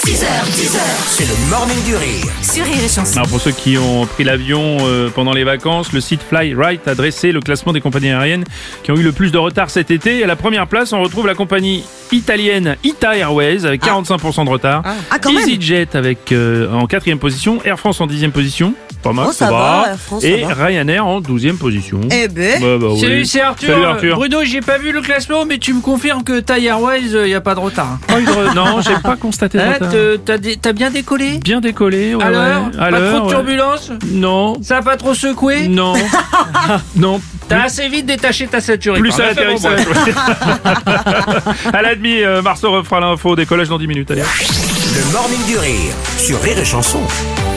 6h10, c'est le morning du rire. Sur Rire et Chanson. Alors pour ceux qui ont pris l'avion pendant les vacances, le site Flyright a dressé le classement des compagnies aériennes qui ont eu le plus de retard cet été. Et à la première place, on retrouve la compagnie italienne Ita Airways avec 45% de retard. Quand même. EasyJet avec en 4e position, Air France en 10e position. Pas mal, Oh, ça va, Air France, ça et va. Ryanair en 12e position. Eh ben. Bah oui. Salut, c'est Arthur. Salut Arthur. Bruno, j'ai pas vu le classement, mais tu me confirmes que Thai Airways, y a pas de retard. Non, j'ai pas constaté de Hein, retard. t'as bien décollé? Bien décollé, ouais. À l'heure? À Pas l'heure, trop de ouais. turbulences? Non. Ça a pas trop secoué? Non. Non. T'as assez vite détaché ta ceinture. Plus à à l'atterrissage. À la demi, Marceau refera l'info. Décollage dans 10 minutes. Allez. Le morning du rire sur Rire et Chanson.